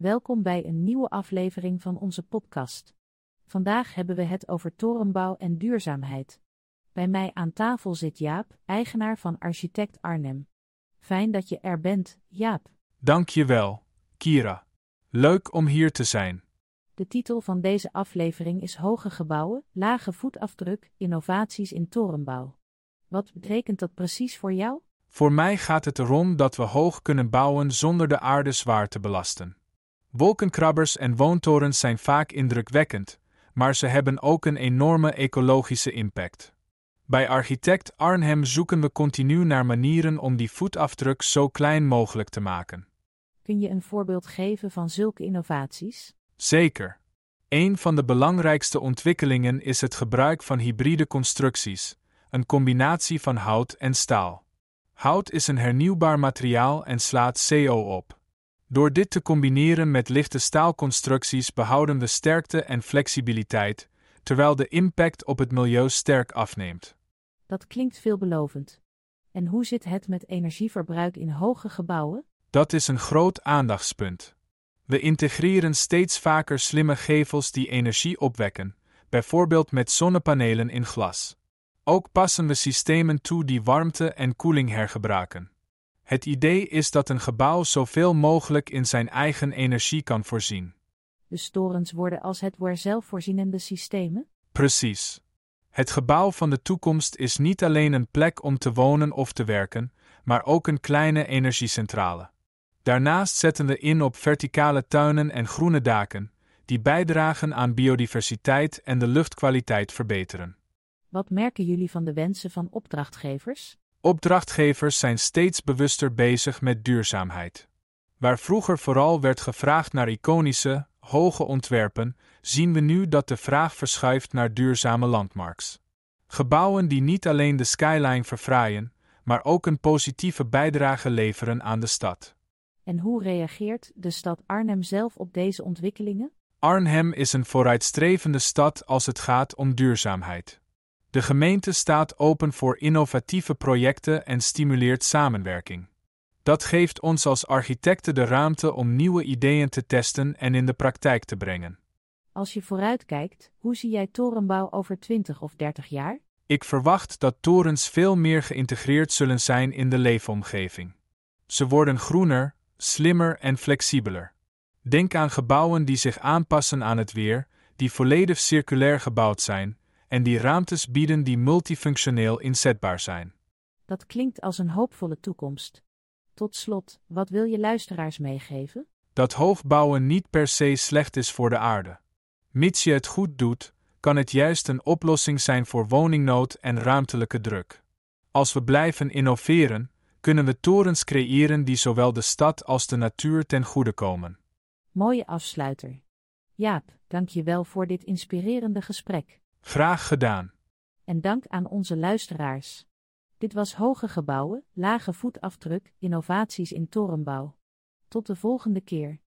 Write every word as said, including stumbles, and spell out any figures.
Welkom bij een nieuwe aflevering van onze podcast. Vandaag hebben we het over torenbouw en duurzaamheid. Bij mij aan tafel zit Jaap, eigenaar van Architect Arnhem. Fijn dat je er bent, Jaap. Dank je wel, Kira. Leuk om hier te zijn. De titel van deze aflevering is Hoge gebouwen, lage voetafdruk, innovaties in torenbouw. Wat betekent dat precies voor jou? Voor mij gaat het erom dat we hoog kunnen bouwen zonder de aarde zwaar te belasten. Wolkenkrabbers en woontorens zijn vaak indrukwekkend, maar ze hebben ook een enorme ecologische impact. Bij Architect Arnhem zoeken we continu naar manieren om die voetafdruk zo klein mogelijk te maken. Kun je een voorbeeld geven van zulke innovaties? Zeker. Een van de belangrijkste ontwikkelingen is het gebruik van hybride constructies, een combinatie van hout en staal. Hout is een hernieuwbaar materiaal en slaat C O op. Door dit te combineren met lichte staalconstructies behouden we sterkte en flexibiliteit, terwijl de impact op het milieu sterk afneemt. Dat klinkt veelbelovend. En hoe zit het met energieverbruik in hoge gebouwen? Dat is een groot aandachtspunt. We integreren steeds vaker slimme gevels die energie opwekken, bijvoorbeeld met zonnepanelen in glas. Ook passen we systemen toe die warmte en koeling hergebruiken. Het idee is dat een gebouw zoveel mogelijk in zijn eigen energie kan voorzien. De torens worden als het ware zelfvoorzienende systemen? Precies. Het gebouw van de toekomst is niet alleen een plek om te wonen of te werken, maar ook een kleine energiecentrale. Daarnaast zetten we in op verticale tuinen en groene daken, die bijdragen aan biodiversiteit en de luchtkwaliteit verbeteren. Wat merken jullie van de wensen van opdrachtgevers? Opdrachtgevers zijn steeds bewuster bezig met duurzaamheid. Waar vroeger vooral werd gevraagd naar iconische, hoge ontwerpen, zien we nu dat de vraag verschuift naar duurzame landmarks. Gebouwen die niet alleen de skyline verfraaien, maar ook een positieve bijdrage leveren aan de stad. En hoe reageert de stad Arnhem zelf op deze ontwikkelingen? Arnhem is een vooruitstrevende stad als het gaat om duurzaamheid. De gemeente staat open voor innovatieve projecten en stimuleert samenwerking. Dat geeft ons als architecten de ruimte om nieuwe ideeën te testen en in de praktijk te brengen. Als je vooruitkijkt, hoe zie jij torenbouw over twintig of dertig jaar? Ik verwacht dat torens veel meer geïntegreerd zullen zijn in de leefomgeving. Ze worden groener, slimmer en flexibeler. Denk aan gebouwen die zich aanpassen aan het weer, die volledig circulair gebouwd zijn, en die ruimtes bieden die multifunctioneel inzetbaar zijn. Dat klinkt als een hoopvolle toekomst. Tot slot, wat wil je luisteraars meegeven? Dat hoogbouwen niet per se slecht is voor de aarde. Mits je het goed doet, kan het juist een oplossing zijn voor woningnood en ruimtelijke druk. Als we blijven innoveren, kunnen we torens creëren die zowel de stad als de natuur ten goede komen. Mooie afsluiter. Jaap, dank je wel voor dit inspirerende gesprek. Graag gedaan. En dank aan onze luisteraars. Dit was Hoge gebouwen, lage voetafdruk, innovaties in torenbouw. Tot de volgende keer.